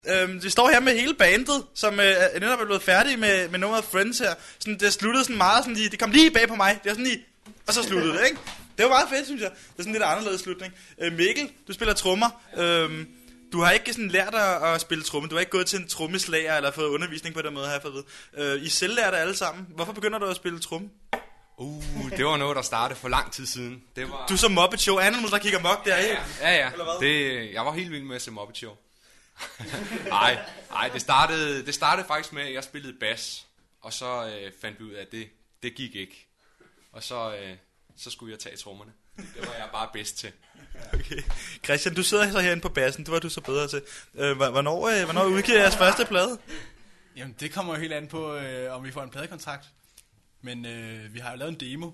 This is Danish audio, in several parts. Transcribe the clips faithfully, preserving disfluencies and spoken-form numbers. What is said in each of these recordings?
Øhm, vi står her med hele bandet, som øh, netop er blevet færdige med, med nummeret Friends her. Sådan, det sluttede sådan meget sådan lige, det kom lige bag på mig. Det var sådan lige, og så sluttede det, ikke? Det var meget fedt, synes jeg. Det er sådan en lidt anderledes slutning. Øh, Mikkel, du spiller trommer. Øhm, du har ikke sådan lært at, at spille tromme. Du har ikke gået til en trommeslager eller fået undervisning på den måde her for at vide. Øh, I selv lærte alle sammen. Hvorfor begynder du at spille tromme? Uh, det var noget, der startede for lang tid siden. Det var... Du er som Muppet Show, Animal, der kigger mok der, ikke? Ja, ja. Det, jeg var helt vild med at se Muppet Show. Nej, nej, det startede, det startede faktisk med, at jeg spillede bas, og så øh, fandt vi ud af, at det, det gik ikke. Og så, øh, så skulle jeg tage trommerne. Det var jeg bare bedst til. Okay. Christian, du sidder så herinde på bassen, det var du så bedre til. Øh, hvornår, øh, hvornår udgiver jeres første plade? Jamen, det kommer jo helt an på, øh, om vi får en pladekontrakt. Men øh, vi har jo lavet en demo,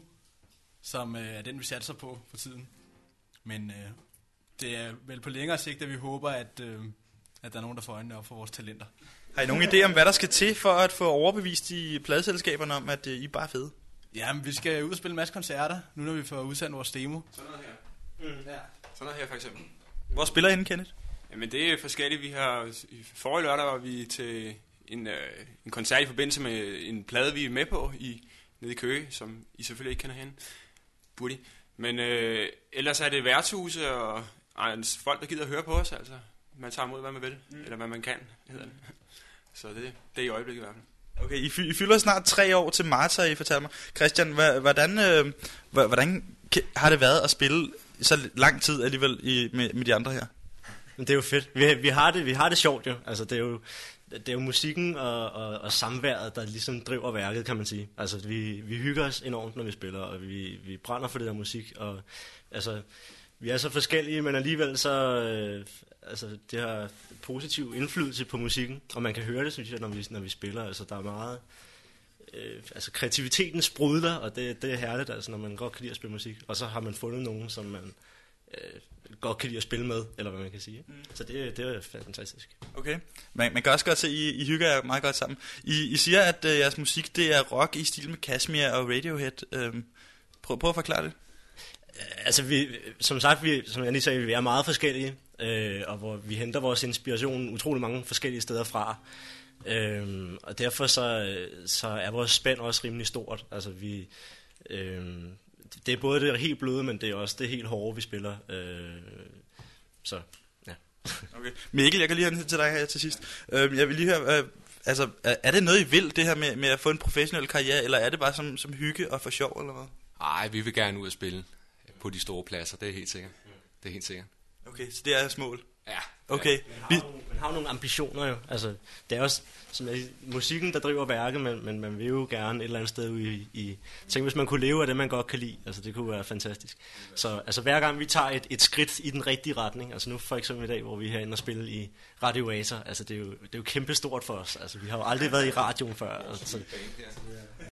som øh, er den, vi satser på for tiden. Men øh, det er vel på længere sigt, at vi håber, at, øh, at der er nogen, der får øjnene op for vores talenter. Har I nogen idé om, hvad der skal til for at få overbevist de pladeselskaberne om, at øh, I bare er fede? Jamen, vi skal ud og spille en masse koncerter, nu når vi får udsendt vores demo. Sådan noget her. Mm. Ja. Sådan noget her for eksempel. Hvor spiller I henne, Kenneth? Jamen, det er forskelligt. Vi har i forrige lørdag var vi til en, øh, en koncert i forbindelse med en plade, vi er med på i nede i Køge, som I selvfølgelig ikke kender hende. Burde. Men øh, ellers er det værtshuse og ej, folk, der gider at høre på os. Altså, man tager imod, hvad man vil, mm. eller hvad man kan, hedder det. Så det, det er i øjeblikket i hvert fald. Okay, I, fy, I fylder snart tre år til marts, I fortæller mig. Christian, hvordan, øh, hvordan har det været at spille så lang tid alligevel i, med, med de andre her? Det er jo fedt. Vi, vi, har det, vi har det sjovt jo. Altså, det er jo, det er jo musikken og, og, og samværet, der ligesom driver værket, kan man sige. Altså, vi, vi hygger os enormt, når vi spiller, og vi, vi brænder for det der musik. Og, altså, vi er så forskellige, men alligevel så... Øh, altså, det har positiv indflydelse på musikken, og man kan høre det, synes jeg, når vi, når vi spiller. Altså, der er meget... Øh, altså, kreativiteten sprudler, og det, det er herligt, altså, når man godt kan lide at spille musik. Og så har man fundet nogen, som man... Øh, godt kan lide at spille med, eller hvad man kan sige. Mm. Så det, det er fantastisk. Okay. Man, man kan også godt se, at I, I hygger jer meget godt sammen. I, I siger, at uh, jeres musik, det er rock i stil med Kashmir og Radiohead. Um, prøv, prøv at forklare det. Altså, vi, som sagt, vi, som jeg lige sagde, vi er meget forskellige, øh, og hvor vi henter vores inspiration utrolig mange forskellige steder fra. Øh, og derfor så, så er vores spænd også rimelig stort. Altså, vi... Øh, det er både det helt bløde, men det er også det helt hårde, vi spiller. Øh, så, ja. Okay. Mikkel, jeg kan lige have til dig her til sidst. Øh, jeg vil lige høre, øh, altså, er det noget, I vil, det her med, med at få en professionel karriere, eller er det bare som, som hygge og for sjov, eller hvad? Nej, vi vil gerne ud og spille på de store pladser, det er helt sikkert. Det er helt sikkert. Okay, så det er jeres mål? Ja. Okay. Man har, nogle, man har nogle ambitioner jo. Altså, det er også som jeg, musikken, der driver værket, men, men man vil jo gerne et eller andet sted ude i, i... Tænk, hvis man kunne leve af det, man godt kan lide. Altså, det kunne være fantastisk. Så altså, hver gang vi tager et, et skridt i den rigtige retning, altså nu for eksempel i dag, hvor vi er herinde og spille i Radioator, altså det er jo, det er jo kæmpestort for os. Altså, vi har jo aldrig været i radioen før. Altså,